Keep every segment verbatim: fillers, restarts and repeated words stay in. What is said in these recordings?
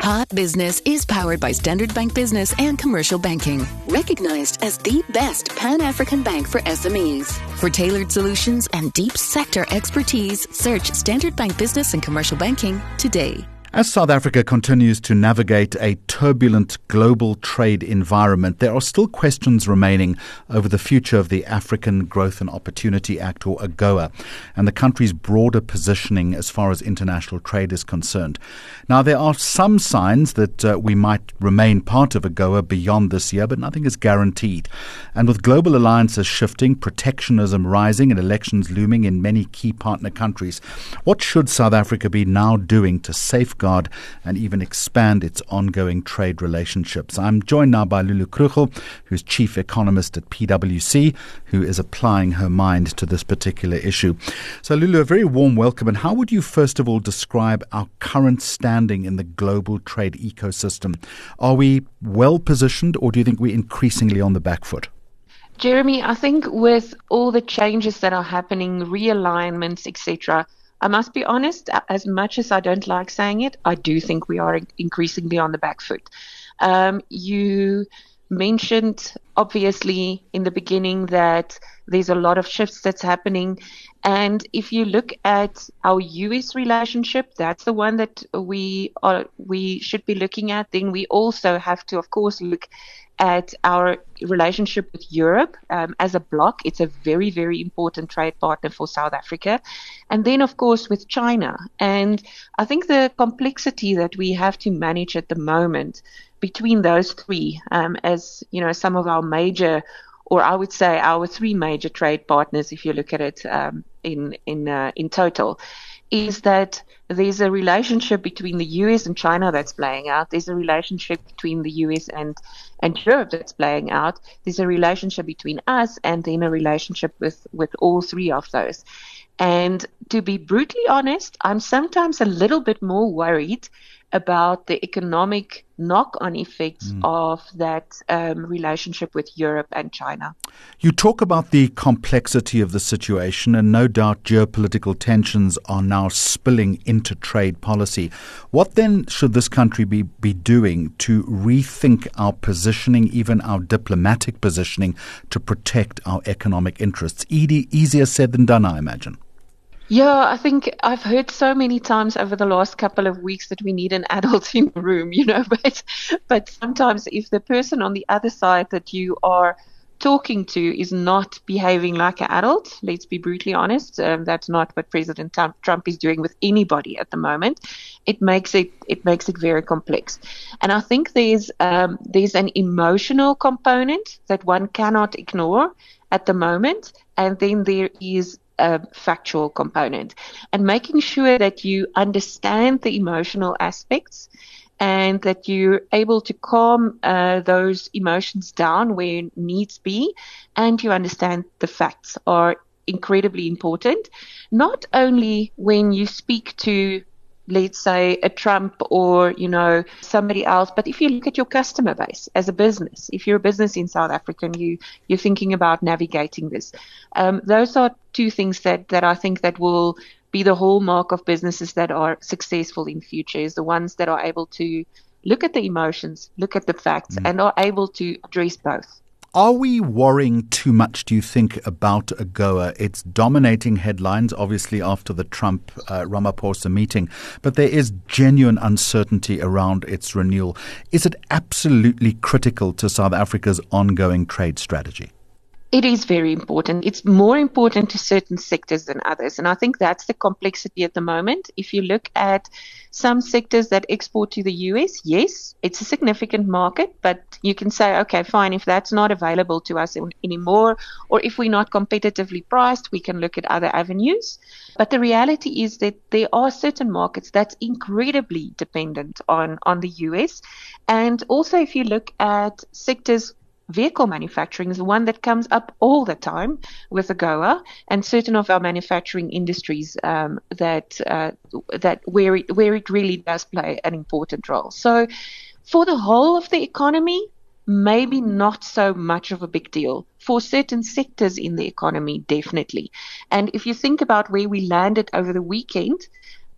Hot Business is powered by Standard Bank Business and Commercial Banking, recognized as the best Pan-African bank for S M Es. For tailored solutions and deep sector expertise, search Standard Bank Business and Commercial Banking today. As South Africa continues to navigate a turbulent global trade environment, there are still questions remaining over the future of the African Growth and Opportunity Act, or AGOA, and the country's broader positioning as far as international trade is concerned. Now, there are some signs that uh, we might remain part of AGOA beyond this year, but nothing is guaranteed. And with global alliances shifting, protectionism rising, and elections looming in many key partner countries, what should South Africa be now doing to safeguard and even expand its ongoing trade relationships? I'm joined now by Lulu Krugel, who's chief economist at P W C, who is applying her mind to this particular issue. So, Lulu, a very warm welcome. And how would you first of all describe our current standing in the global trade ecosystem? Are we well positioned, or do you think we're increasingly on the back foot? Jeremy, I think with all the changes that are happening, realignments, et cetera, I must be honest, as much as I don't like saying it, I do think we are increasingly on the back foot. Um, you mentioned, obviously, in the beginning that there's a lot of shifts that's happening. And if you look at our U S relationship, that's the one that we are, we should be looking at. Then we also have to, of course, look at our relationship with Europe um, as a bloc. It's a very, very important trade partner for South Africa. And then, of course, with China. And I think the complexity that we have to manage at the moment between those three, um, as, you know, some of our major, or I would say our three major trade partners, if you look at it um, in, in, uh, in total, is that there's a relationship between the U S and China that's playing out. There's a relationship between the U S and, and Europe that's playing out. There's a relationship between us, and then a relationship with, with all three of those. And to be brutally honest, I'm sometimes a little bit more worried about the economic knock-on effects mm. of that um, relationship with Europe and China. You talk about the complexity of the situation, and no doubt geopolitical tensions are now spilling into trade policy. What then should this country be, be doing to rethink our positioning, even our diplomatic positioning, to protect our economic interests? E- easier said than done, I imagine. Yeah, I think I've heard so many times over the last couple of weeks that we need an adult in the room, you know, but but sometimes if the person on the other side that you are talking to is not behaving like an adult, let's be brutally honest, um, that's not what President Trump is doing with anybody at the moment. It makes it it makes it very complex. And I think there's um, there's an emotional component that one cannot ignore at the moment, and then there is a factual component, and making sure that you understand the emotional aspects and that you're able to calm uh, those emotions down where needs be, and you understand the facts are incredibly important, not only when you speak to, let's say, a Trump or, you know, somebody else, but if you look at your customer base as a business, if you're a business in South Africa and you, you're thinking about navigating this, um, those are two things that, that I think that will be the hallmark of businesses that are successful in future, is the ones that are able to look at the emotions, look at the facts, mm. and are able to address both. Are we worrying too much, do you think, about AGOA? It's dominating headlines, obviously, after the Trump-Ramaphosa uh, meeting, but there is genuine uncertainty around its renewal. Is it absolutely critical to South Africa's ongoing trade strategy? It is very important. It's more important to certain sectors than others. And I think that's the complexity at the moment. If you look at some sectors that export to the U S, yes, it's a significant market, but you can say, okay, fine, if that's not available to us anymore, or if we're not competitively priced, we can look at other avenues. But the reality is that there are certain markets that's incredibly dependent on, on the U S. And also, if you look at sectors, vehicle manufacturing is one that comes up all the time with AGOA, and certain of our manufacturing industries um, that uh, that where it, where it really does play an important role. So, for the whole of the economy, maybe not so much of a big deal. For certain sectors in the economy, definitely. And if you think about where we landed over the weekend,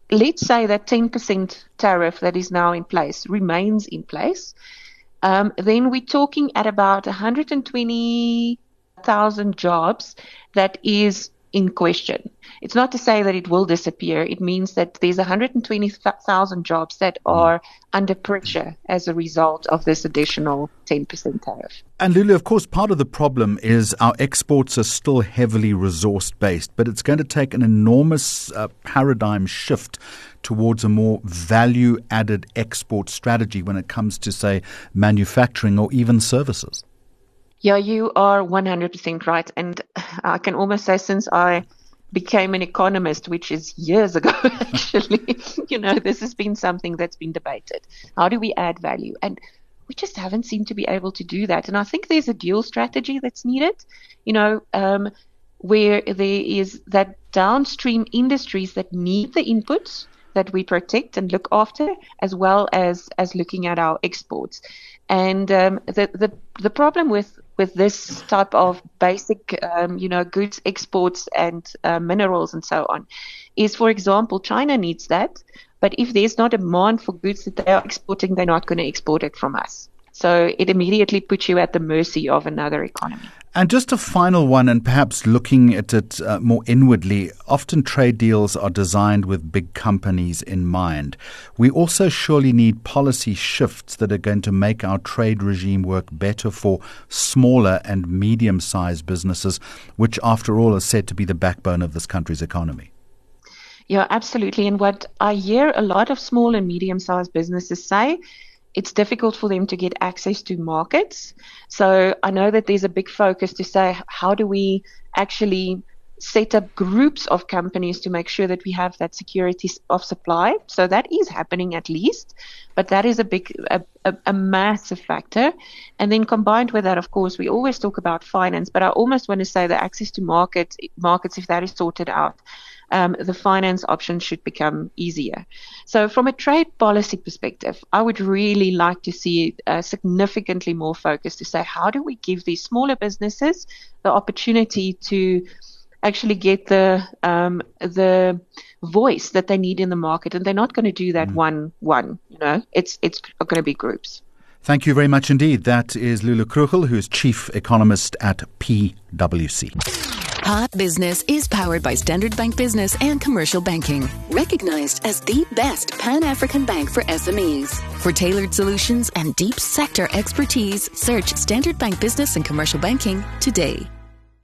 let's say that ten percent tariff that is now in place remains in place, um, then we're talking at about one hundred twenty thousand jobs that is in question. It's not to say that it will disappear. It means that there's one hundred twenty thousand jobs that are under pressure as a result of this additional ten percent tariff. And Lulu, of course, part of the problem is our exports are still heavily resource-based, but it's going to take an enormous uh, paradigm shift towards a more value-added export strategy when it comes to, say, manufacturing or even services. Yeah, you are one hundred percent right. And I can almost say since I became an economist, which is years ago, actually, you know, this has been something that's been debated. How do we add value? And we just haven't seemed to be able to do that. And I think there's a dual strategy that's needed, you know, um, where there is that downstream industries that need the inputs that we protect and look after, as well as, as looking at our exports. And um, the, the the problem with, with this type of basic, um, you know, goods exports and uh, minerals and so on is, for example, China needs that. But if there's not a demand for goods that they are exporting, they're not going to export it from us. So it immediately puts you at the mercy of another economy. And just a final one, and perhaps looking at it uh, more inwardly, often trade deals are designed with big companies in mind. We also surely need policy shifts that are going to make our trade regime work better for smaller and medium-sized businesses, which, after all, are said to be the backbone of this country's economy. Yeah, absolutely. And what I hear a lot of small and medium-sized businesses say, it's difficult for them to get access to markets. So I know that there's a big focus to say, how do we actually set up groups of companies to make sure that we have that security of supply? So that is happening at least, but that is a big, a, a, a massive factor. And then combined with that, of course, we always talk about finance, but I almost want to say the access to market, markets, if that is sorted out, Um, the finance options should become easier. So from a trade policy perspective, I would really like to see uh, significantly more focus to say, how do we give these smaller businesses the opportunity to actually get the um, the voice that they need in the market? And they're not going to do that mm. one, one, you know, it's, it's going to be groups. Thank you very much indeed. That is Lulu Krugel, who's Chief Economist at P W C. Hot Business is powered by Standard Bank Business and Commercial Banking, recognized as the best Pan-African bank for S M Es. For tailored solutions and deep sector expertise, search Standard Bank Business and Commercial Banking today.